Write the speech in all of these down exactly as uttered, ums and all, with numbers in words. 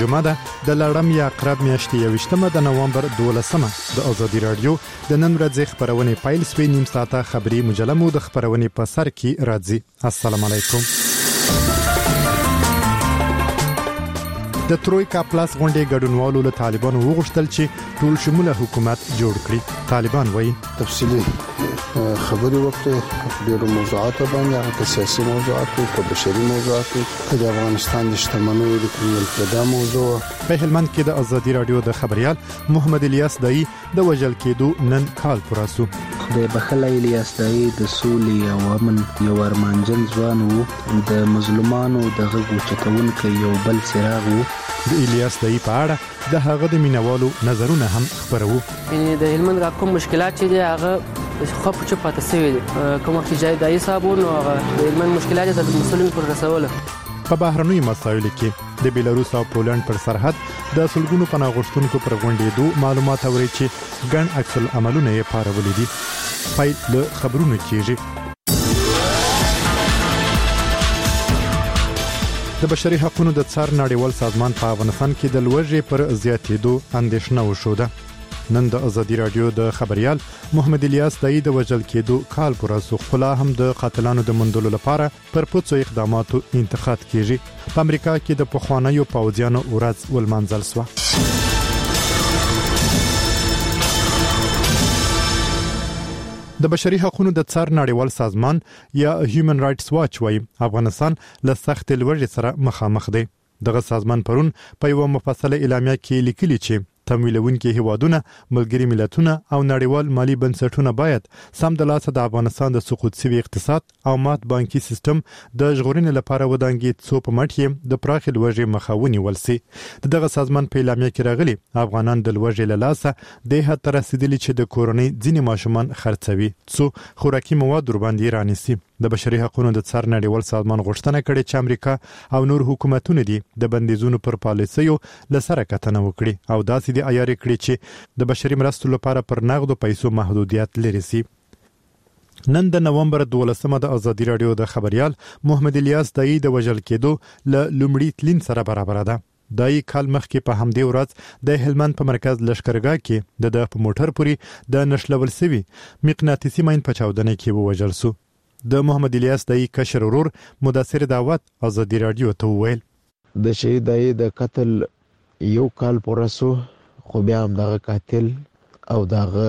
جمعه ده د لړم یا عقرب میاشتې یویشتمه د نوامبر دولسمه د ازادي رادیو د نن ورځې خبرونه پیل سوي نیم ساعته خبري مجله مو د خبرونه په سر کې راځي. السلام علیکم. د ترویکا پلاس غونډې ګډونوالو له طالبانو وغوښتل چې ټول شموله حکومت جوړ کړي. طالبان وایي تفصیلی خبري وکړي ډېر موضوعات باندې، هغه سیاسي موضوعات او بشري موضوعات د افغانستان د شتمنیو د کمیل پیدا موضوع. په هلمند کې د ازادي رادیو د خبريال محمد الیاس دای د وژل کېدو نن کال پراسو. د بخل الیاس دای د سولې او امن یو ارمانجن ځوان وو، د مظلومانو د غږ چتونکو یو بل څراغ وو. د الیاس دای په اړه د هغه د مینوالو نظرونه هم خبرو. یعنی د هلمند را کوم مشکلات چې دی هغه خو په چا پاتې شوی دي، کوم وخت چې دای صاحبونو هغه د هلمند مشکلات د مسؤلینو پر رسوله. په بهرنوي مسایلو کې د بیلاروس او پولند پر سرحد د سلګونو پناه غوښتونکو پر غونډېدو معلومات اوري چې ګڼ عکس العملونه یې پارولې دي. پای له خبرونو کېږي. د بشري حقوقو د څار نړیوال سازمان په افغانستان کې د لوږې پر زیاتېدو اندېښنه وشوده. نن د ازادي رادیو د خبريال محمد الیاس دای د وژل کېدو کال پراسو خلا هم د قاتلانو د مندلو لپاره پر پوڅو اقداماتو انتقاد کیږي. په امریکا کې د پخوانیو پوځیانو ورځ ولمانځل شو. د بشري حقوقو د څار نړیوال سازمان یا هیومن رائټس واچ وايي افغانستان له سخت لوږې سره مخامخ دی. دغه سازمان پرون په یو مفصله اعلامیه کې لیکلي چې تمویلونکي هیوادونه، ملګری ملتونه او نړیوال مالی بنسټونه باید سم د لاسه د افغانستان د سقوط سوي اقتصاد او مات بانکي سیستم د ژغورنې لپاره ودانګي څو په مټ یې د پراخ لوږې مخاوني ولسي. دغه سازمان په اعلامیه کې راغلي افغانان د لوږې له لاسه د حد تر رسیدلي چې د کورونی ځینې ماشومان خرڅوي څو خوراکي مواد ور باندې رانیسي. د بشري حقوقو د څار نړیوال سازمان غوښتنه کړې چې امریکا او نور حکومتونه دي د بندیزونو پر پالیسیو لسره کتنه وکړي او داسې د عیار کړي چې د بشري مرستو لپاره پر نغدو پیسو محدودیت لري سي. نن د نوامبر دولسمه د ازادي رادیو د خبريال محمد الیاس دای د وژل کېدو ل لومړي تلین سره برابر ده. دای کال مخکې په همدې ورځ د هلمند په مرکز لشکرګاه کې د د په موټر پوری د نشلول سوي مقناطیسي ماین په چاودنه کې ووژل سو. د محمد الیاس دای کشر ورور مدثر دعوت ازادي رادیو ته وویل د شهید دای د قتل یو کال پورسو، خو بیا هم دغه قاتل او دغه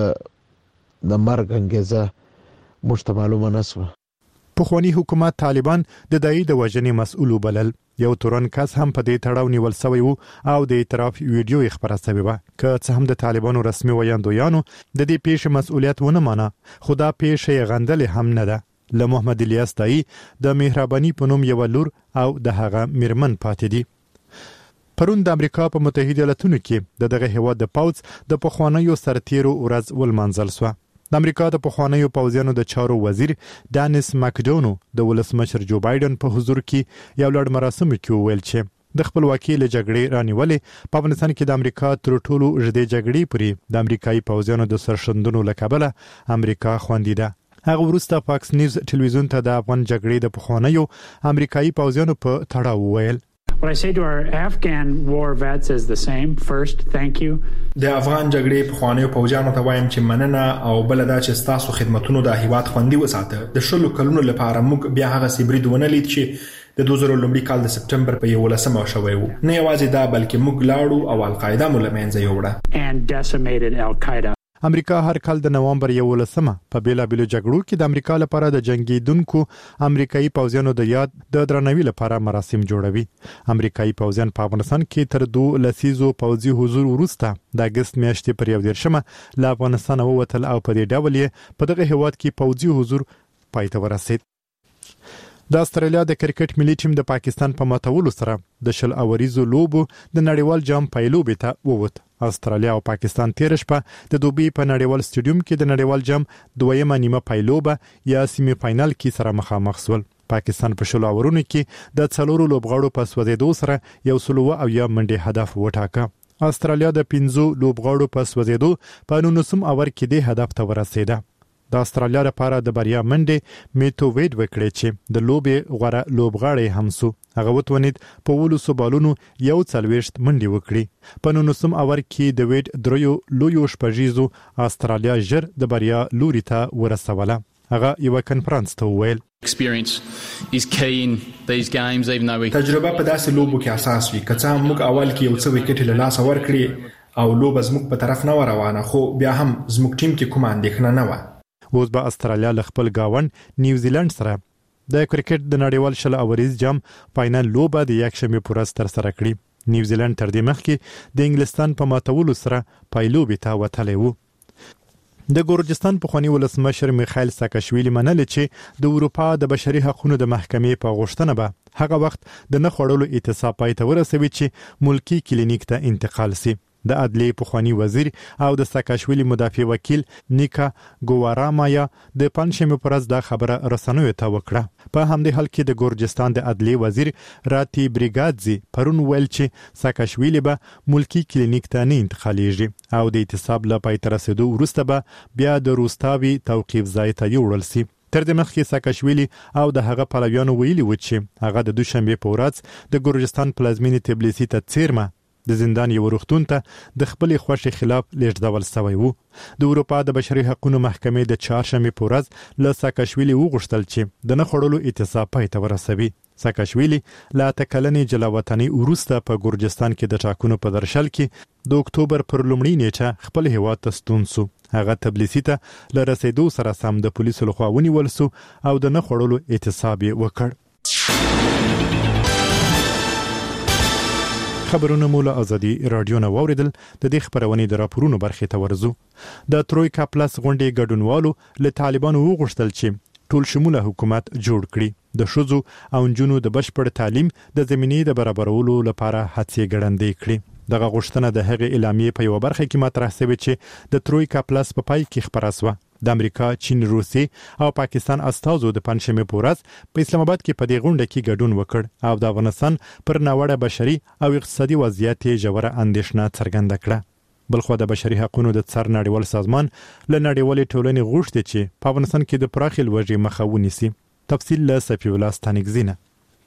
د مرګ انګیزه مشته معلومه نسوه. پخوانی حکومت طالبان د دای د وژنې مسؤل بلل. یو تورن کس هم په دې تړاو نیول شوی وو او د اعتراف ویډیو خبره شوی و که څه هم د طالبانو رسمي ویاندویانو د دې پیښې مسؤلیت ونه مانه، خو دا پیښه غندل هم نه ده. له محمد الیاس دای د مهرباني په نوم یو لور او د هغه میرمن پاتې دي. پرون د امریکا په متحده ایالاتونو کې د دغه هیواد د پوز د پخوانیو سرتیرو ورځ ولمانځل شو. د امریکا د پخوانیو پوځیانو د چارو وزیر دانیس ماکډونو د ولسمشر جو بایدن په حضور کې یو لړ مراسم کې ویل چې د خپلواکۍ له جګړې رانیولې په افغانستان کې د امریکا تر ټولو ژدې جګړې پورې د امریکایي پوځیانو د سرښندنو له کبله امریکا خوندې ده. هغه وروسته فاکس نیوز ټلویزیون ته د افغان جګړې د پخوانیو امریکایي پوځیانو په تړاو وویل. What I say to our Afghan war vets is the same. First, thank you. د افغان جګړې پخوانیو پوځیانو ته وایم چې مننه او بل دا چې تاسو خدماتونو د هیواد خوندي وساته. د شلو کلونو لپاره موږ بیا هغه سیبرید ونه لید چې د دوه زره لومړي کال د سپټمبر په یولسمه شوی وو. نه یوازې دا بلکې موږ لاړو او القاعده مو له منځه یوړه and decimated Al-Qaeda. امریکا هر کال د نوامبر یولسمه په بیلابیلو جګړو کې د امریکا لپاره د جنگیدونکو امریکایي پوځیانو د یاد د درناوي لپاره مراسم جوړوي. امریکایي پوځیان په افغانستان کې تر دوه لسیزو پوځي حضور وروسته د اگست میاشتې پر یو دیرشمه له افغانستان ووتل او په دې ډول یې په دغه هیواد کې پوځي حضور پای ته ورسید. د استرالیا د کرکټ ملي ټیم د پاکستان په ماتولو سره د شل اوریزو لوبو د نړیوال جام پایلوبې ته ووت. استرالیا او پاکستان تیر شپه د دوبۍ په نړیوال سټیډیوم کې د نړیوال جام دویمه نیمه پایلوبه یا سیمی فائنل کې سره مخامخ شول. پاکستان په شل اورونو کې د څلورو لوبغاړو په سوځېدو سره یو سلو او یا منډي هدف وټاکه. استرالیا د پنځو لوبغاړو په سوځېدو په نولسم اور کې د هدف ته ورسېده. د استرالیا لپاره د بریا منډه میتو وید وکړي چې د لوبې غوړه لوبغاړی هم سو هغه وتونید په ولوسو بالونو یو څلويشت منډي وکړي په نونسم اور کې د وید دریو لویو شپږیزو استرالیا ژر د بریا لوري ته ورسوله هغه یو کنفرانس ته ویل experience is key in these games even though we تجربه په داسې لوبو کې اساس وي که څه موږ اول کې یو څه وکټ له لاس ورکړي او لوب زموږ په طرف نه روانه خو بیا هم زموږ ټیم کې کوم اندېښنه نه و اوس به استرالیا ل خپل گاوند نیوزیلند سره د کرکټ د نړیوال شل اوریز جام فائنل لوبه د یک شنبه پورز تر سره کړی نیوزیلند تر دې مخکې د انګلستان په ماتولو سره پایلوبې ته وتلی وو د ګورجستان پخوانی ولسمشر میخائیل ساکاشویلی منل چې د اروپا د بشري حقوقو د محکمې په غوښتنه به هغه وخت د نه خړولو اعتصاب پای ته ورسوي چې ملکی کلینیک ته انتقال سي د عدلیې پخوانی وزیر او د ساکاشویلی مدافع وکیل نیکا ګوارامایا د پنځمه پرز د خبره رسنوي ته وکړه په همدې حال کې د ګورجستان د عدلیې وزیر راتی بریګادزي پرون ویل چې ساکاشویلی به ملکی کلینیک ته نه انتقالیږي او د اعتصاب لپاره تر رسیدو وروسته به بیا د روستاوي توقيف ځای ته یوړل سي تر دې مخکې ساکاشویلی او د هغه پلویانو ویلي و چې هغه د دوشنبه په ورځ د ګورجستان پلازمینې تبلیسي ته څیرمه د زندان یو روغتون ته د خپل خوښي خلاف لیږدول شوی وو د اروپا د بشري حقوقو محکمې د چهارشنبه په ورځ له ساکاشویلی وغوښتل چې د نه خړولو اعتصاب پای ته ورسوي ساکاشویلی لا تکلنې جلاوطنی وروسته په ګورجستان کې د ټاکنو په درشل کې د اکتوبر پر لومړۍ نیټه خپل هیواد ته ستون سو هغه تبلیسي ته ل رسیدو سره سم د پولیسو لخوا ونیول سو او د نه خړولو اعتصاب وکړ خبرونه مولا ازادي رادیو نه ووریدل د دې خبرونې د راپورونو برخې ته ورزو د ترویکا پلس غونډې ګډونوالو له طالبانو وغوښتل چې ټول شموله حکومت جوړ کړي د شوزو او جنونو د بشپړ تعلیم د زمینې د برابرولو لپاره هڅې ګړندې کړي دغه غوښتنه د هغې اعلامیې په یو برخه کې مطرح شوې چې د ترویکا پلس په پای کې خبره شوه د امریکا، چین، روسي او پاکستان استازو د پنځمه پورز په اسلام آباد کې په دې غونډه کې ګډون وکړ او د افغانستان پر ناوړه بشري او اقتصادي وضعیت ژوره اندېښنه څرګنده کړه بلخو د بشري حقوقو د څار نړیوال سازمان له نړیوالې ټولنې غوښتي چې په افغانستان کې د پراخي لوږې مخه ونیسي تفصیل له صفی الله ستانګزینه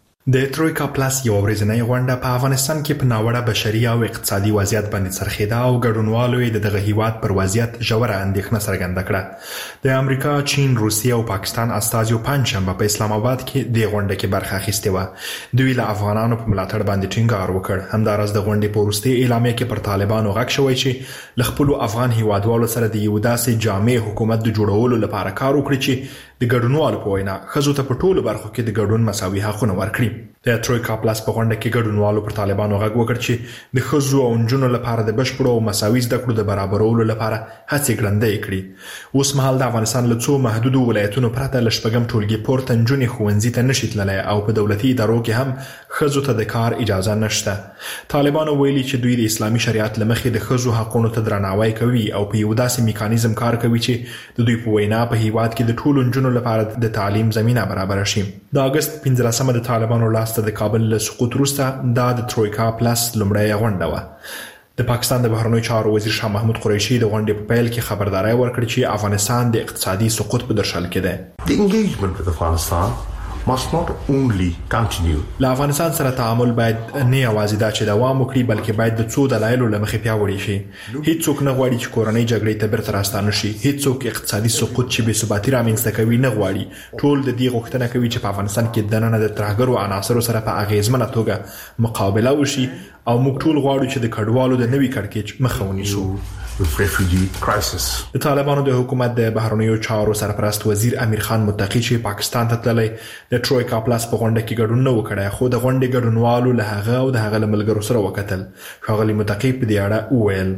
د ترویکا پلاس یو ورځنۍ غونډه په افغانستان کې په ناوړه بشري او اقتصادي وضعیت باندې څرخیده او ګډونوالو د دغه هیواد پر وضعیت ژوره اندېښنه څرګنده کړه د امریکا، چین، روسیې او پاکستان استازو پنځشنبه په اسلام آباد کې د غونډه کې برخه اخیستې و دوی له افغانانو په ملاتړ باندې ټینګار وکړ همدارس د غونډې په وروستي اعلامیه کې پر طالبانو غږ شوی چې له خپل افغان هیوادوالو سره د یو داسې جامع حکومت د جوړولو لپاره کار وکړي چې د ګډونوالو په وینا ښځو ته په ټولو برخو کې د ګډون مساوي حقونه ورکړي د ترویکا پلاس په غونډه کې ګډونوالو پر طالبانو غږ وکړ چې د ښځو او نجونو لپاره د بشپړو او مساوي زده کړو د برابرولو لپاره هڅې ګړندۍ کړي اوس مهال د افغانستان له څو محدودو ولایتونو پرته له شپږم ټولګي پورته نجونې ښوونځي ته نشي تللی او په دولتي ادارو کې هم ښځو ته د کار اجازه نشته طالبانو ویلي چې دوی د اسلامي شریعت له مخې د ښځو حقونو ته درناوی کوي او په یو داسې میکانیزم کار کوي چې د دوی په وینا په هیواد کې د ټولو نجونو لپاره د تعلیم زمينه برابر شي د اگست پنځلسمه د طالبانو لاسته د کابل له سقوط وروسته دا د ترویکا پلاس لومړی غونډه وه د پاکستان د بهرنیو چارو وزیر شاه محمود قریشي د غونډې په پیل کې خبرداري ورکړه چې افغانستان د اقتصادي سقوط په درشل کې ده The engagement with Afghanistan must not only continue. له افغانستان سره تعامل باید نه یوازې دا چې دوام وکړي بلکې باید د څو دلایلو له مخې پیاوړی شي هیڅوک نه غواړي چې کورنۍ جګړې ته بیرته راستانه شي هیڅوک اقتصادي سقوط چې بې ثباتي رامنځته کوي نه غواړي ټول د دې غوښتنه کوي چې په افغانستان کې دننه د ترهګرو عناصرو سره په اغیزمنه توګه مقابله وشي او موږ ټول غواړو چې د کډوالو د نوي کړکېچ مخه ونیسو with refugee crisis. د طالبانو د حکومت د بهرنیو چارو سرپرست وزیر امیر خان متقی چې پاکستان ته تللی د ترویکا پلاس په غونډه کې ګډون نه وکړای خو د غونډې ګډونوالو له هغه او د هغه ملګرو سره وکتل ښاغلي متقی په دې اړه وویل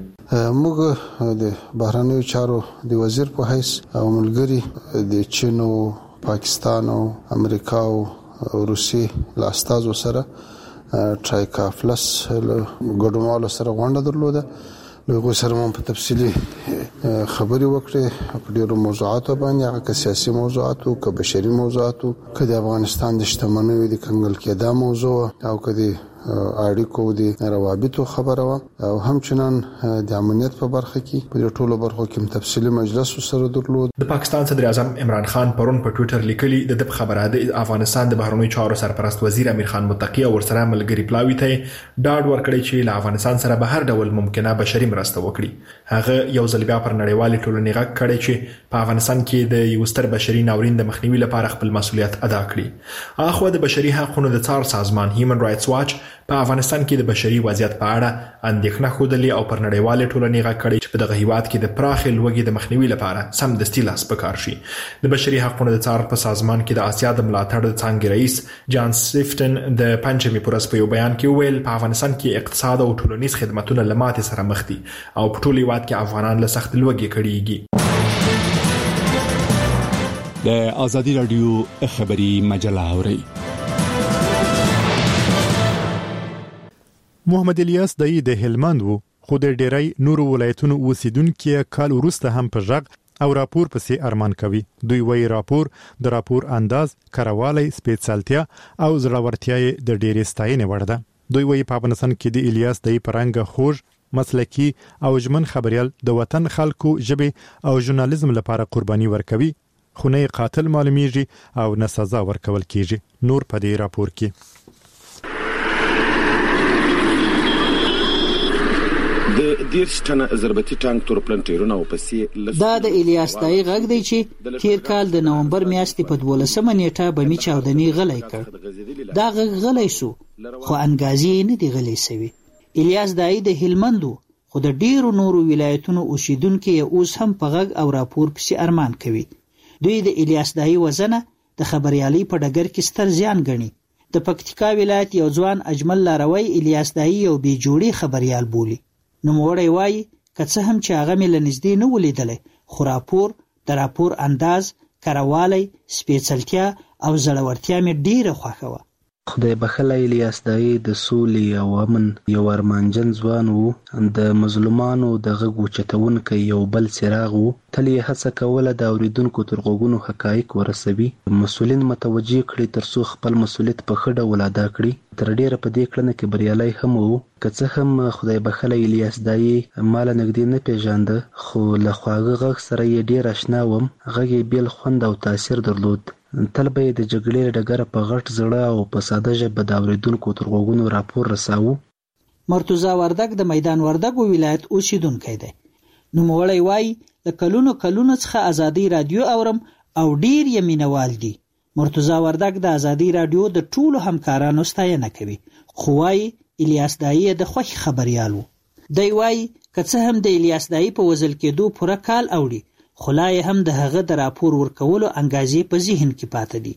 موږ د بهرنیو چارو د وزیر په حیث او ملګری د چین او پاکستان او امریکا او روسي له استازو سره ترویکا پلاس ګډونوالو سره غونډه درلوده لوګو سره مون په تفصیلی خبري وکړې په ډیرو موضوعاتو باندې هغه که سیاسي موضوعاتو که بشري موضوعاتو که د افغانستان د شتمنیو د کنګل کېدا موضوع او که د اړیکو د روابطو خبره و او همچنان د امنیت په برخه کې په ټولو برخو کې تفصیلی مجلس سره درلود. د پاکستان صدر اعظم عمران خان پرون په ټوئیټر لیکلي د خبره د افغانستان د بهرنیو چارو سرپرست وزیر امیر خان متقی او ورسره ملګری پلاوی ته ډاډ ورکړی چې له افغانستان سره به هر ډول ممکنه بشري مرسته وکړي. هغه یو ځل بیا پر نړیوالې ټولنې غږ کړی چې په افغانستان کې د یو ستر بشري ناورین د مخنیوي لپاره خپل مسؤلیت ادا کړي. اخو د بشري حقوقو د څار سازمان هیومن رائټس واچ په افغانستان کې د بشري وضعیت په اړه اندېښنه خوده او پر نړیوالې ټولنې غږ کړی چې په دغه هیواد کې د پراخ لوږې د مخنیوي لپاره سم دستي لاس پکار شي. د بشري حقوقو د څار په سازمان کې د آسیا د ملاتړ د څنګه رئیس جان سیفټن د پنځمې پورس په یو بیان کې ویل په افغانستان کې اقتصاد او ټولنیز خدماتونه لماتې سره مخ دي او په ټول هیواد کې افغانان له سخت لوږې کړيږي. د ازادي رادیو خبري مجله اوري. محمد الیاس دای د هلمند وو خو د ډیری نورو ولایتونو اوسیدونکو کال وروسته هم په ژغ او راپور پسې ارمان کوي. دوی وایي راپور د راپور انداز، کاروالی، سپیڅلتیا او زړورتیا د ډیرې ستاینې وړ ده. دوی وایي په افغانستان کې د الیاس دای پرنګ خوږ مسلکی او ژمن خبريال د وطن خلکو ژبه او ژورنالیزم لپاره قرباني ورکوي، خو نه قاتل معلومیږي او نه سزا ورکول کیږي. نور په دې راپور کې د دیرش ټنه ضربتي ټانک تورپلنټیرونه او پسې دا د الیاس دای غږ دی چې تیر کال د نومبر میاشتې په دولسمه نیټه به می چاودنی غلای کړ. دا غږ غلای سو خو انګازي نه دی غلای سوي. الیاس دای د هلمندو خو د ډیرو نورو ولایتونو اوسیدونکو اوس هم په غږ او راپور پسې ارمان کوي. دوی د الیاس دای وزنه د خبريالي په ډګر کې ستر زیان ګڼي. د پکتیکا ولایت یو ځوان اجمل لاروی الیاس دای یو بي جوړي خبريال بولی. نو موړی وای کڅه هم چې هغه مل نږدې نه ولیدلې خو راپور د راپور انداز، کاروالی، سپیڅلتیا او زړورتیا مې ډیره خوښه وه. خدای بخله الیاس دای د سولې او امن یو ارمانجن ځوان وو. د مظلومانو د غږ اوچتونکی یو بل څراغ وو. تل یې هڅه کوله د اوریدونکو تر غوږونو حقایق ورسوي، مسؤلین متوجه کړي ترڅو خپل مسؤلیت په ښه ډول ادا کړي. تر ډیره په دې کړنه کې بریالی هم وو. که څه هم خدای بخله الیاس دای مال نږدې نه پیژانده خو له خواږه غږ سره یې ډیر آشنا وم. غږ یې بیل خوند او تاثیر درلود. تل به د جګړې ډګر په غټ زړه او په ساده ژبه د اوریدونکو تر غوږونو راپور رساوه. مرتضی وردګ د میدان وردګ ولایت اوسیدونکی دی. نو موړی وای د کلونو کلونو څخه ازادي رادیو اورم او ډیر یې مینوال دي. مرتضی وردګ د ازادي رادیو د ټولو همکارانو ستاینه کوي خو وای الیاس دای د خوښ خبريالو. دی وای که څه هم د الیاس دای په وزل کېدو پوره کال اوړي خو لا هم د هغه د راپور ورکولو انګازې په ذهن کې پاتې دي.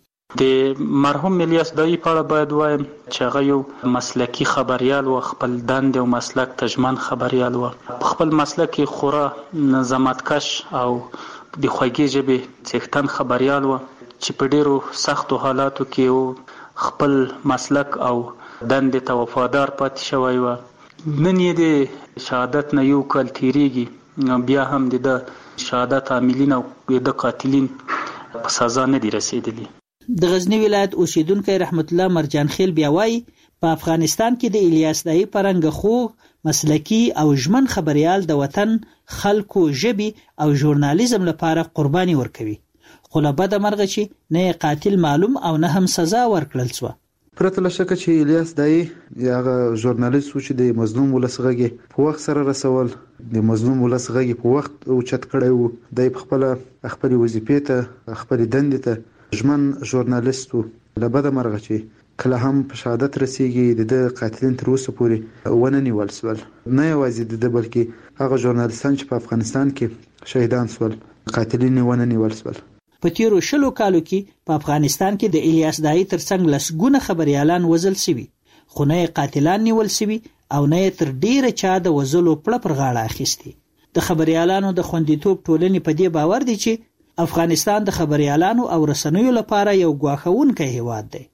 د مرحوم الیاس دای په اړه باید وایم چې هغه یو مسلکی خبريال و، خپل دند او مسلک تجمن خبريال و. خپل مسلک کې خورا زحمتکش او د خوږې ژبې څښتن خبريال و چې په ډیرو سختو حالاتو کې خپل مسلک او دند ته وفادار پاتې شوی و. نن یې د شهادت نه یو کال تیریږي، بیا هم د شهادت عاملین او د قاتلین په سزا نه دی رسیدلی. د غزنی ولایت اوسیدونکو رحمت الله مرجان خیل بیا وایي په افغانستان کې د الیاس دای پرنګ خو مسلکی او ژمن خبريال د وطن خلکو ژبي او ژورنالیزم لپاره قرباني ورکوي خو له بده مرغه چې نه قاتل معلوم او نه هم سزا ورکړل شو. پرته له شکه چې الیاس دای هغه ژورنالیست و چې د مظلوم ولسغږي په وخت سره رسول، د مظلوم ولسغږي په وخت اوچت کړی وو. د خپل خپل وظیفې ته خپل دندې ته ژمن ژورنالیست و. له بده مرغه چې کله هم په شهادت رسیږي د قاتلین تر اوسه پورې ونه نیول شول. نه یوازې د بلکې هغه ژورنالیستان چې په افغانستان کې شهیدان شول قاتلین ونه نیول شول. په تیرو شلو کالو کې په افغانستان کې د الیاس دای ترڅنګ لسګونه خبريالان وژل شوي خو نه قاتلان نیول شوي او نه تر ډیره چا د وژلو پړه پر غاړه اخیستي. د خبريالانو د خوندیتوب ټولنې په دې باور دي چې افغانستان د خبريالانو او رسنیو لپاره یو ګواښونکی هیواد دی.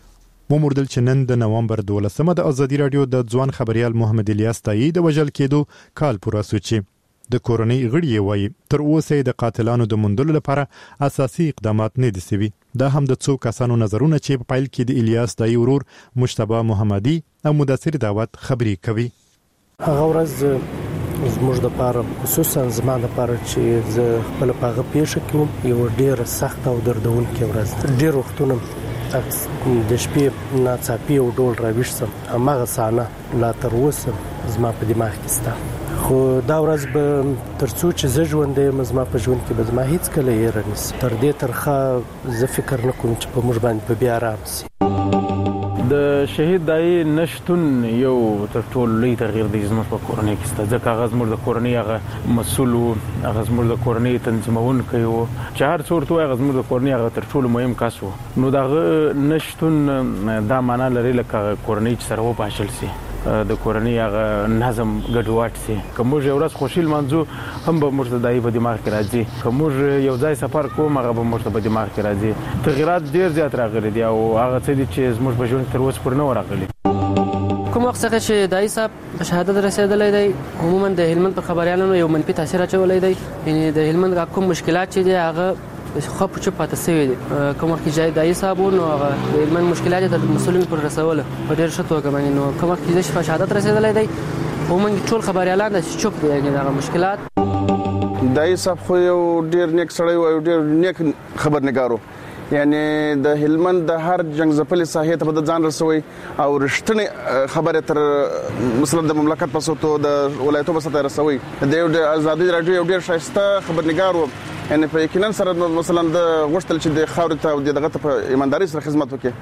وموردل چې نن د نومبر دولسمه د ازادي رادیو د ځوان خبريال محمد الیاس دای د وژل کېدو کال پوره شو چې د کورنۍ غړي وایي تر اوسه د قاتلانو د موندلو لپاره اساسي اقدامات نه دي شوي. دا هم د څو کسانو نظرونه چې په پیل کې د الیاس دای ورور مجتبی محمدي او مدثر دعوت خبري کوي. هغه ورځ زموږ د لپاره خصوصا زما د لپاره چې زه خپل پاغه پیښه کوم یو ډیر سخت او دردونکې ورځ. ډیر وختونه د شپې ناڅاپي او ډول راوښتم هماغه سانه لا تر اوسه زما په دماغ کې سته. خو دا ورځ به ترڅو چې زه ژوند یم زما په ژوند کې به زما هیڅ کله یې رانیسي. تر دې ترخه زه فکر نه کوم چې په موږ باندې به بیا آرام شي. د شهید دای نشتون یو تر ټولو لوی تغییر دی زموږ په کورنۍ کې ست. ځکه هغه زموږ د کورنۍ هغه مسؤل او هغه زموږ د کورنۍ تنظیمون کوي او چې هر څورته هغه زموږ د کورنۍ هغه تر ټولو مهم کس وو. نو دا نشتون دا معنا لري لکه کورنۍ چې سره و پاشل سي د کورنۍ هغه نظم ګډوډ سي. کوم یو ورځ خوشیل منځو هم به مرتدای په دماغ کې راځي. کوم یو ځای سفر کوم هغه به مرتدای په دماغ کې راځي. تغیرات ډیر زیات راغلي دي او هغه څه دي چې زموږ په ژوند تر اوسه پورې نه راغلي. کوم وخت څخه چې دای صاحب شهادت رسیدلې دی عموما د هلمند په خبريالانو یو منفي تاثیر اچولې دی. یعنی د هلمند کوم مشکلات چې دي هغه خو په چپ پاتې شوی دي. کوم وخت چې دای صاحب نو هغه د هلمند مشکلات د مسولینو پر رسول په ډیر ښه توګه باندې نو کوم وخت چې شهادت رسیدلې دی عموما ټول خبريالان د چپ دي. یعنی هغه مشکلات دای صاحب خو یو ډیر نیک سړی او ډیر نیک خبرنګارو. یعنی د هلمند د هر جنگ ځپلې ساحې ته د ځان رسوي او رښتینی خبره تر مثلا د مملکت په سوتو د ولایتو په سوتو رسوي. د ازادي رادیو یو ډیر شایسته خبرنګارو. یعنی په یقینا سره مثلا د غوښتل چې د خاورې ته او دغه ته په ایمانداري سره خدمت وکړي.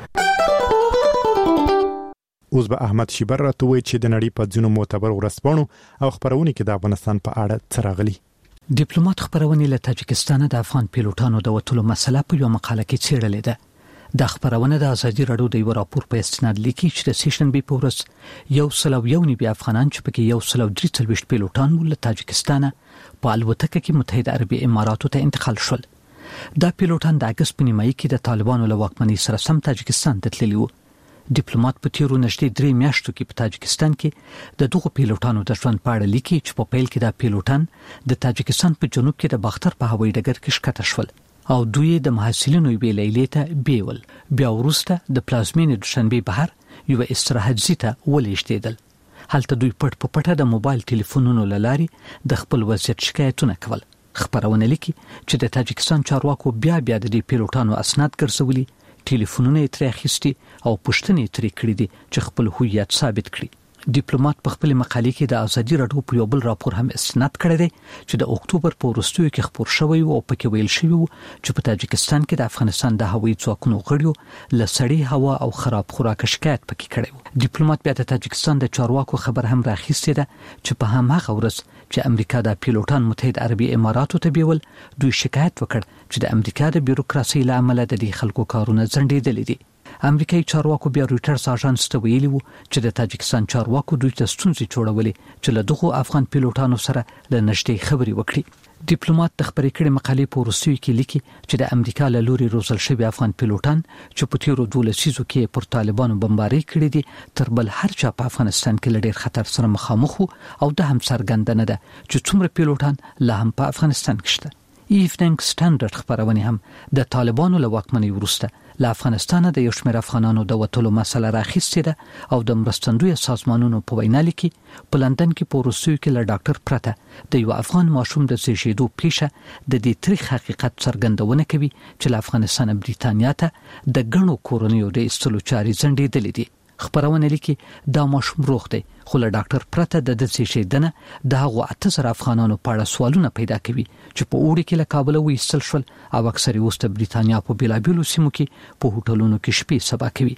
اوس به احمد شیبر راته وایي چې د نړۍ په ځینو معتبر ورځپاڼو او خبرونو کې د افغانستان په اړه څه راغلي. ډیپلوماټ خبرونه له تاجکستان د افغان پیلوټانو د وټولو مسله په یو مقاله کې څېړلې ده. د خبرونه د ازادي رادیو د یو راپور په استناد لیکي چې د سیشن بي په ورځ یو سلو یو نیبي افغانان چې پکې یو سلو درې څلوېښت پیلوټان ول له تاجکستان په الوتکه کې متحده عربي اماراتو ته انتقال شول. دا پیلوټان د اگست په نیمایي کې د طالبانو له واکمنۍ سره سم تاجکستان ته تللي وو. ډیپلوماټ په تیرو نږدې درې میاشتو کې په تاجکستان کې د دغو پیلوټانو د ژوند په اړه لیکي چې په پیل کې دا پیلوټان د تاجکستان په جنوب کې د باختر په هوایي ډګر کې ښکته شول او دوی د محصلینو یوې لیلې ته بیول. بیا وروسته د پلازمینې دوشنبه بهر یو استراحت ځای ته ولېږدېدل. هلته دوی پټ په پټه د موبایل ټلیفونونو له لارې د خپل وضعیت شکایتونه کول. خبرونه لیکي چې د تاجکستان چارواکو بیا بیا د دې پیلوټانو اسناد ګرځولي، ټلیفونونه یې ترې اخیستي او پوښتنې ترې کړې دي چې خپل هویت ثابت کړي. ډیپلوماټ په خپل مقالې کې د ازادي رادیو په یو بل راپور هم استناد کړی دی چې د اکتوبر په وروستیو کې خبر شوی او پکې ویل شوی و چې په تاجکستان کې د افغانستان د هوایي ځواکونو غړیو له سړې هوا او خراب خوراک شکایت پکې کړی و. ډیپلوماټ بیا د تاجکستان د چارواکو خبر هم راخیستې ده چې په هماغه ورځ چې امریکا د پیلوټان متحده عربي اماراتو ته بیول دوی شکایت وکړ چې د امریکا د بیروکراسي له امله د دې خلکو کارونه ځنډېدلي دي. امریکایي چارواکو بیا رويټرز اژانس ته ویلي وو چې د تاجکستان چارواکو دوی ته ستونزې جوړولې چې له دغو افغان پیلوټانو سره له نږدې خبرې وکړي. ډیپلوماټ د خبرې کړې مقالې په وروستیو کې لیکي چې د امریکا له لوري روزل شوي افغان پیلوټان چې په تیرو دوه لسیزو کې پر طالبانو بمباري کړې دي تر بل هر چا په افغانستان کې له ډېر خطر سره مخامخ او د هم څرګنده نه ده چې څومره پیلوټان لا هم په افغانستان کې شته. ایفننګ سټانډرډ خبرونه هم د طالبانو له واکمنۍ وروسته له افغانستان د یو شمېر افغانانو د وټولو مسله راخیستې ده او د مرستندوی سازمانونو په وینا لیکي په لندن کې په روسیو کې له ډاکټر پرته د یو افغان ماشوم د زیږیدو پیښه د دې تاریخ حقیقت څرګندونه کوي چې له افغانستان بریتانیا ته د ګڼو کورنیو د ایستلو چارې ځنډېدلې دي. خبرونه لیکي دا ماشوم روغ دی خو له ډاکټر پرته د د زیږیدنه د هغو اته زره افغانانو په اړه سوالونه پیدا کوي چې په اوړي کې له کابل وایستل شول او اکثر اوس د بریتانیا په بیلابیلو سیمو کې په هوټلونو کې شپې سبا کوي.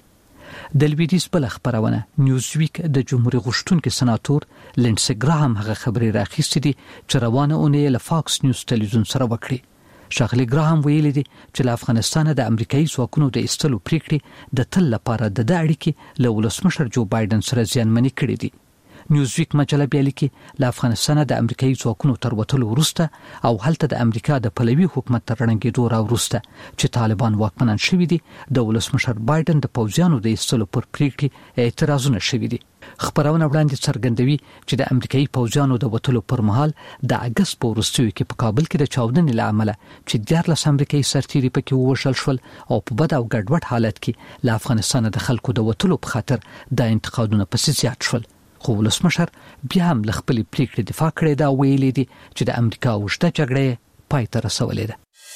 د لویدیز بل خبرونه نیوزویک د جمهوریت غوښتونکو سناتور لینډسي ګراهام هغه خبري راخیستې دي چې روانه اونۍ له فاکس نیوز ټلویزیون سره وکړي. شاغلی ګراهام ویلي دي چې له افغانستان د امریکایي ځواکونو د ایستلو پریکړې د تل لپاره د اړیکې له ولسمشر جو بایدن سره زیانمنې کړې دي. نیوزویک مجله بیا لیکي له افغانستان د امریکایي ځواکونو تر وتلو وروسته او هلته د امریکا د پلوي حکومت تر رنګېدو راوروسته چې طالبان واکمنان شوي دي د ولسمشر بایدن د پوځیانو د ایستلو پر پریکړې اعتراضونه شوي دي. خبرونه وړاندې څرګندوي چې د امریکایي پوځیانو د وتلو پر مهال د اگست په وروستیو کې په کابل کې د چاودنې له امله چې دیارلس امریکایي سرتیري پکې ووژل شول او په بد او ګډوډ حالت کې له افغانستان د خلکو د وتلو په خاطر د انتقادونو پسې زیات شول. خو ولسمشر بیا هم له خپلې پریکړې دفاع کړې ده او ویلي دي چې د امریکا اوږده جګړه پای ته رسولې ده.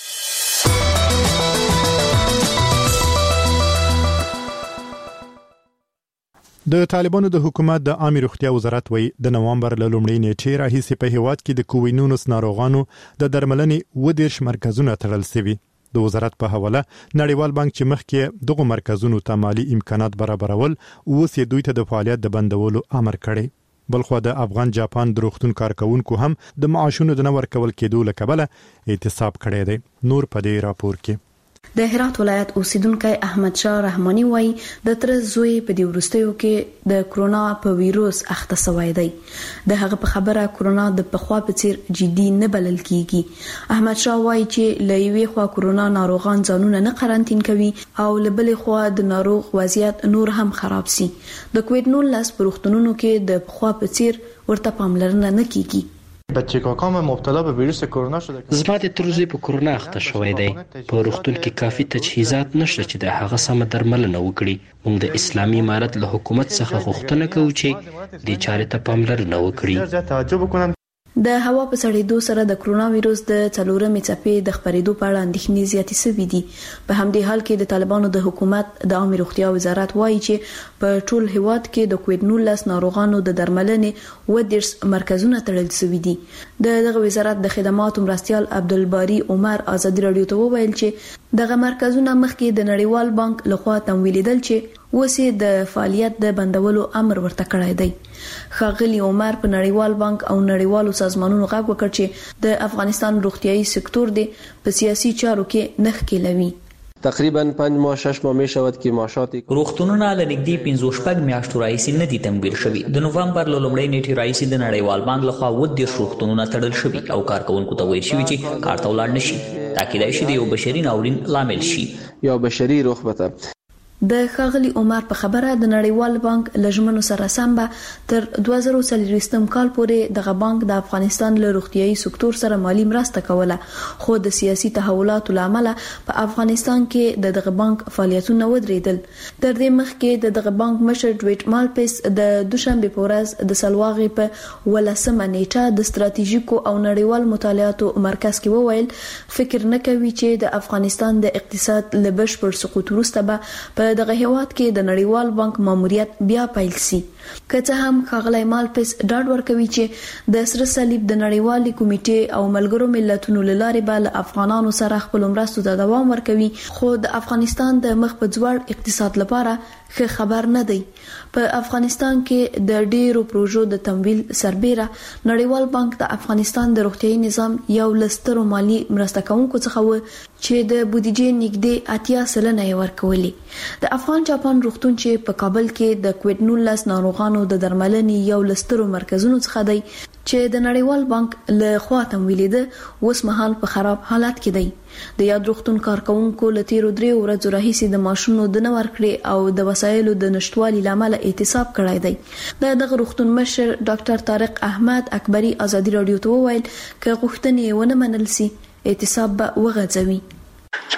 د طالبانو د حکومت د عامه روغتیا وزارت وایي د نوامبر له لومړۍ نیټې راهیسې په هیواد کې د کووینونس ناروغانو د درملنې ودیرش مرکزونه تړل شوي. د وزارت په حواله نړیوال بانک چې مخکې دغه مرکزونو ته مالی امکانات برابرول اوس یې دوی ته د فعالیت د بندولو امر کړی. بلخو د افغان جاپان د روغتون کارکونکو هم د معاشونو د نه ورکول کېدو له کبله اعتصاب کړی دی. نور په دې راپور کې د هرات ولایت اوسیدونکو احمد شاه رحماني وایي د تر زوی په دی ورستیو کې د کرونا په وایروس اخته شوی دی. د هغه په خبره کرونا د پخوا په څیر جدي نه بلل کیږي. احمد شاه وایي چې لوی خوا کرونا ناروغان ځانونه نه قرنټین کوي او لبلې خوا د ناروغ وضعیت نور هم خراب سي. د کووډ نولس پروختونونو کې د پخوا په څیر ورته پاملرنه نه کیږي. بچه کاکام مبتلا به ویروس کرونا شده. زما د ترزوی په کرونا اخته شوی دی. په روغتون کې کافي تجهیزات نشته چې د هغه سم درملنه وکړي. موږ د اسلامي امارت له حکومت څخه غوښتنه کوو چې د چارې ته پاملرنه وکړي. تعجب وکړم د هوا په سړېدو سره د کرونا وایروس د څلورمې څپې د خپرېدو په اړه اندېښنې زیاتې شوې دي. په همدې حال کې د طالبانو د حکومت د عامه روغتیا وزارت وایي چې په ټول هیواد کې د کووډ نولس ناروغانو د درملنې ودیرس مرکزونه تړل شوي دي. د دغه وزارت د خدماتو مرستیال عبدالباری عمر ازادي رادیو ته وویل چې دغه مرکزونه مخکې د نړیوال بانک لخوا تمویلیدل چې وسې د فعالیت د بندولو امر ورته کړی دی. ښاغلي عمر په نړیوال بانک او نړیوالو سازمانونو غږ وکړ چې د افغانستان روغتيایي سکتور دی په سیاسي چارو کې نخ کېلوي. تقریبا پنځه ماه شش ماه می شود که معاشات روغتونونه له نږدې پنځه شپږ میاشتو راهیسې نه دي تمویل شوي. د نومبر له لومړۍ نیټې راهیسې د نړیوال بانک لخوا اووه دېرش روغتونونه تړل شوي او کارکونکو ته ویل شوي چې کار ته ولاړ نشي. دا کېدای شي د یو بشري ناورین لامل شي یا بشري رخبته. د ښاغلي عمر په خبره د نړیوال بانک لجمنو سره سم به تر دوه زره څلوېښتم کال پورې دغه بانک د افغانستان له روغتيایي سکتور سره مالی مرسته کوله. خو د سیاسي تحولاتو لامل په افغانستان کې د دغه بانک فعالیتونه ودرېدل. تر دې مخکې د دغه بانک مشر ډویټ مالپس د دوشنبه په ورځ د سلواغې په ولسمه نیټه د ستراتیژیکو او نړیوال مطالعاتو مرکز کې وویل فکر نه کوي چې د افغانستان د اقتصاد له بشپړ سقوط وروسته به په دغه هیواد کې د نړیوال بانک ماموریت بیا پیل شي. که څه هم ښاغلی مالپس ډاډ ورکوي چې د سره صلیب د نړیوالې کمیټې او ملګرو ملتونو له لارې به له افغانانو سره خپل مرستو ته دوام ورکوي، خو د افغانستان د مخ په ځوړ اقتصاد لپاره ښه خبر نه دی. په افغانستان کې د ډیرو پروژو د تمویل سربېره نړیوال بانک د افغانستان د روغتيایي نظام یو لسترو مالی مرسته کوونکو څخه و چې د بودیجې نږدې اتیا سلنه یې ورکولې. د افغان جاپان روغتون چې په کابل کې د کووډ نولس ناروغانو د درملنې یو لسترو مرکزونو څخه دی چې د نړیوال بانک له خوا تمویلېده اوس مهال په خراب حالت کې دی. د یاد روغتون کارکونکو له تیرو دریو ورځو راهیسې د ماشونو د نه ورکړې او د وسایلو د نشټوالي لامل اعتصاب کړی دی. د دغه روغتون مشر ډاکټر طارق احمد اکبری ازادي رادیو ته وویل که غوښتنې ونه منل سي اعتصاب به وغځوي. چې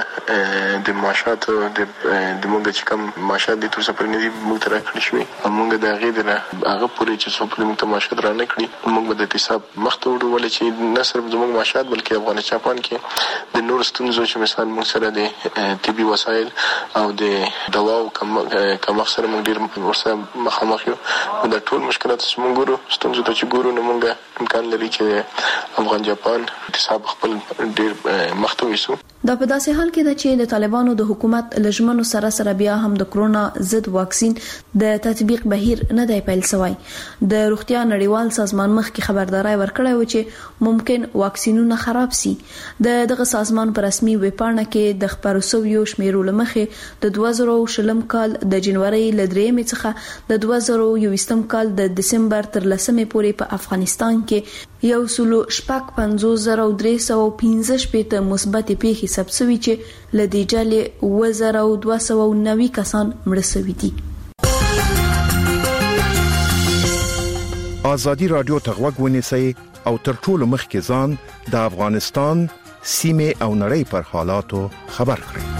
مونږ د معاشاتو د د مونږ چې کوم معاشات د تر څو پر ندي مونږ تر کړی شوی مونږ د هغه د هغه پورې چې څو پر مونږ ته معاشات را نه کړی مونږ به د اعتصاب مخته وړو ولې چې نه صرف زموږ معاشات بلکې افغان جاپان کې د نور ستونزو چې مثال مونږ سره د طبي وسایل او د دواو کم کم سره مونږ ډیر ورسره مخامخ یو د ټول مشکلات چې مونږ ګورو ستونزو ته چې ګورو نو مونږ امکان لري چې افغان جاپان اعتصاب خپل ډیر مخته ویسو. دا په داسې حال کې ده چې د طالبانو د حکومت لجمنو سره سره بیا هم د کرونا ضد واکسین د تطبیق بهیر نه دی پیل شوی. د روغتیا نړیوال سازمان مخکې خبرداري ورکړې و چې ممکن واکسینونه خراب سي. د دغه سازمان پر رسمي ویب پاڼه کې د خبرو سویو شمیرو لمخې د دوه زره شلم کال د جنوري ل درېمې څخه د دوه زره یوویشتم کال د دسمبر تر لسمې پورې په افغانستان کې یو سلو شپږ پنځوس زره درې سوه پنځه شپږ مثبت پیښې ثبت شوي چې له دې ډلې اووه زره دوه سوه نوي کسان مړه شوي دي. ازادي رادیو ته غوږ ونیسئ او تر ټولو مخکې ځان د افغانستان سیمه او نړۍ پر حالاتو خبر کړئ.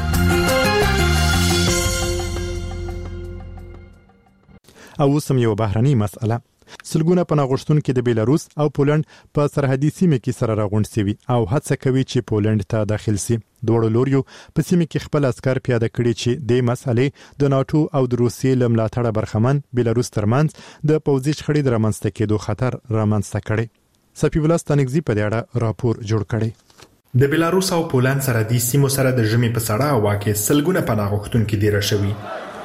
او سم یو بهرني مسأله سلګونه پناه غوښتونکو د بیلاروس او پولند په سرحدي سیمه کې سره راغونډ شوي او هڅه کوي چې پولند ته داخل شي. دوړو لوريو په سیمه کې خپل عسكر پیاده کړي چې د مسالې د ناتو او د روسیې لملاتړه برخمن بیلاروس ترمنځ د پوځي شخړې د رامنځته کېدو خطر رامنځته کړي. سپی ولستانګزي په دې اړه راپور جوړ کړي. د بیلاروس او پولند سرحدي سیمو سره د ژمي په سړه هوا کې سلګونه پناه غوښتونکو ډیر شوي.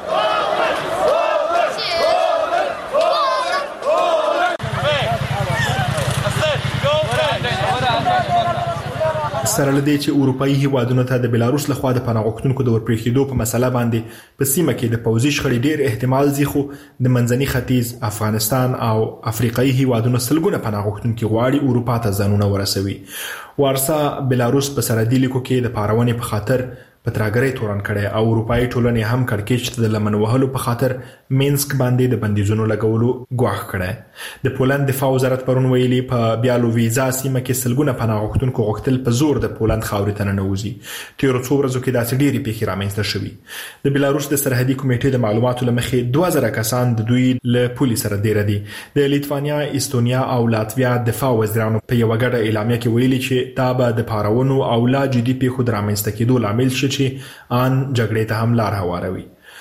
سره لدی چې اروپאי هیوادونو ته د بیلاروس لخوا د پناه غوښتونکو د ورپرېښېدو په مسله باندې په سیمه کې د پوځي شخړې ډیر احتمال زی خو د منځني ختیځ، افغانستان او افریقایي هیوادونو سلګونه پناه غوښتونکو غواړي اروپا ته ځانونه ورسوي. وارسا بیلاروس په سرحدي لیکو کې د پارونې په خاطر په تراګرۍ تورن کړي او اروپאי ټولنې هم کړکېچ ته د لمن وهلو په خاطر مینسک باندې د بندیزونو لګولو غواړ کړي. د پولند دفاع وزارت پرون ویلي په بیالوویزا سیمه کې سلګونه پناه غوښتونکو غوښتل په زور د پولند خاورې ته ننوځي. تیر څو ورځو کې داسې ډېری پیښې رامنځته شوي. د بیلاروس د سرحدي کمیټې د معلوماتو لمخې دوه زره کسان د دوی له پولي سره ډیر دي. د لیتوانیا، استونیا او لاتویا دفاع وزیرانو په یو غړ اعلامیه کې ویلي چې دا به د پارونو او لا جدي پیښو د رامنځته کېدو لامل شي چې ان جګړې ته هم لار هواروي.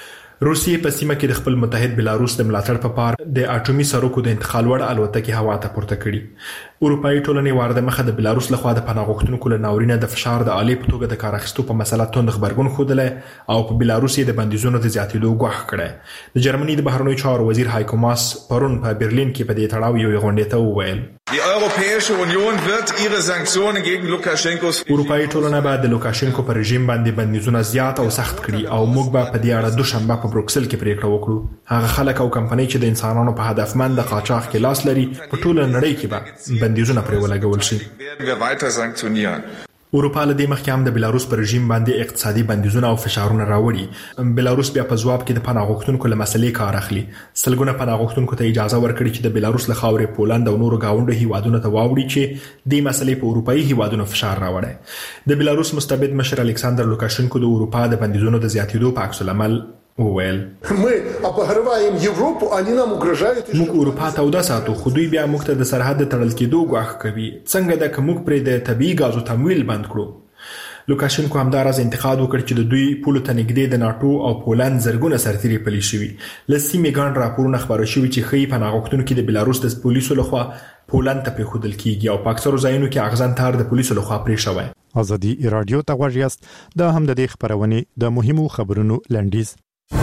روسیې په سیمه کې د خپل متحد بیلاروس د ملاتړ په پار د اټومي سرکو د انتقال وړ الوتکې هوا ته پورته کړي. اروپאי ټولنې وارده مخه د بیلاروس لخوا د پناه غوښتونکو له ناورینه د فشار د عالی په توګه د کار اخیستو په مسله توند خبرګون خوده او په بیلاروس د بندیزونو د زیاتېدو غوښ کړي. د جرمني د بهرنیو چارو وزیر هایکو ماس پرون په برلین کې په دې تړاو یو غونډه ته وویل: Die Europäische Union wird ihre Sanktionen gegen Lukaschenkos اروپאי ټولنه به د لوکاشنکو پر رژیم باندې بندیزونه زیات او سخت کړي او موږ به په دې اړه دوشنبه په بروکسل کې پریکړه وکړو. هغه خلک او کمپنۍ چې د انسانانو په هدفمند قاچاق کې لاس لري په ټوله نړۍ کې به بندیزونه پرې ولګول شي. werden wir weiter sanktionieren. اروپا له دې مخکې هم د بیلاروس پر رژیم باندې اقتصادي بندیزونه او فشارونه راوړي. بیلاروس بیا په ځواب کې د پناه غوښتونکو له مسلې کار اخلي. سلګونه پناه غوښتونکو ته اجازه ورکړي چې د بیلاروس له خاورې پولند او نورو گاونډو هیوادونو ته واوړي چې د مسلې په اروپאי هیوادونو فشار راوړي. د بیلاروس مستبد مشر الکساندر لوکاشنکو د اروپا د بندیزونو د زیاتېدو په عکس العمل وویل: Мы обогреваем Европу, они нам угрожают. موږ اروپا ته ودا ساتو خو دوی بیا موږ ته د سرحد تړل کېدو غواړي کوي. څنګه د کوم پرې د طبي غازو تمویل بند کړو. لوکاشنکو همدارز انتقاد وکړ چې د دوی پولو ته نږدې د ناتو او پولند زرګونه سرتیري پلي شوي. لسیمې ګڼ راپورونه خبرو شوي چې خې پناه غوښتونکو د بیلاروس د پولیسو لخوا پولند ته پریښودل کیږي او په اکثرو ځایونو کې اغزن تار د پولیسو لخوا پرې شوی. ازادي رادیو ته غوږ یاست. دا هم د دې خبرونه د مهمو خبرونو لنډیز.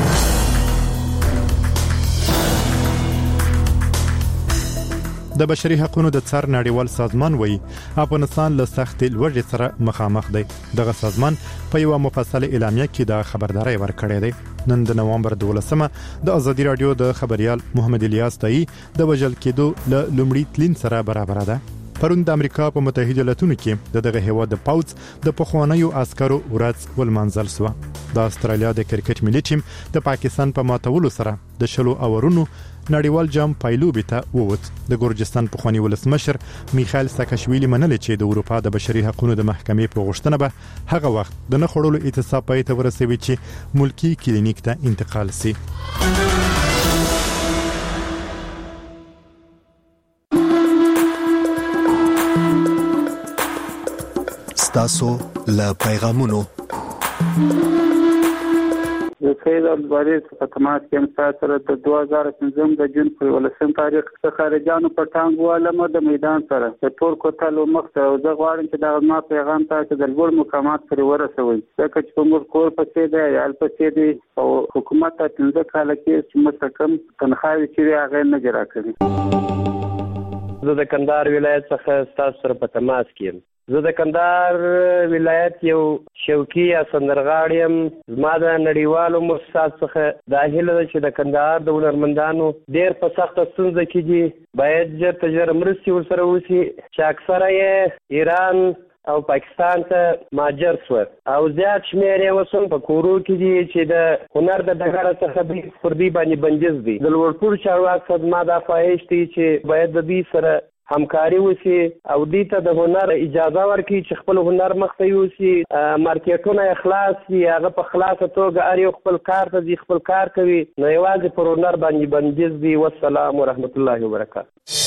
د بشري حقوقو د څار نړیوال سازمان وایي افغانستان له سخت لوږې سره مخامخ دی. دغه سازمان په یو مفصل اعلامیه کې د خبرداري ورکړې ده. نن د نوامبر دولسمه د ازادي رادیو د خبريال محمد الیاس دای د وژل کېدو له لومړي تلین سره برابر ده. پرون د امریکا په متحده ایالاتونو کې د دغه هیواد د پاوز د پخوانیو عسکرو ورځ ولمانځل شو. د استرالیا د کرکټ ملي ټیم د پاکستان په ماتولو سره د شلو اورونو نړیوال جام پایلوبې ته ووت. د ګورجستان پخوانی ولسمشر میخائیل ساکاشویلی منل چې د اروپا د بشري حقوقو د محکمې په غوښتنه به هغه وخت د نه خړولو اعتصاب پای ته ورسوي چې ملکی کلینیک ته انتقال شي. تاسو له پیغامونو د سید الباریز په تماس کې هم سره د دوه هزار پنځم د جون په ولسم تاریخ څخه خارجانو په ټانګ والمه د میدان سره د تور کوتل مخ ته زه غواړم چې دا ما پیغام ته د لوړ مقامات پرې ورسوي ځکه چې په موږ کور پسې دی یا پسې دی او حکومت ته پنځه کاله کې چې مستقم تنخواهي چې هغه نه جرا کړي. زه د کندهار ولایت څخه تاسو سره په تماس کې یم. زه د کندهار ولایت یو شوقي یا سندرغاړی یم. زما د نړیوالو مؤسسات څخه دا هیله ده چې د کندهار د هنرمندانو ډېر په سخته ستونزه کې دي باید ژر تر ژره مرستې ورسره وشي چې اکثره یې ایران او پاکستان ته مهاجر شول او زیات شمېر یې اوس هم په کورو کې دي چې د هنر د ډګره څخه دوی پر دوی باندې بندیز دي. د لوړپوړو چارواکو څخه زما دا خواهش دی چې باید د دوی سره همکاري وشي او دې ته د هنر اجازه ورکړي چې خپل هنر مخته یوسي، مارکیټونه یې خلاص وي، هغه په خلاصه توګه هر یو خپل کار ته ځي، خپل کار کوي، نو یوازې پر هنر باندې بندیز دی. والسلام ورحمت الله وبرکاته.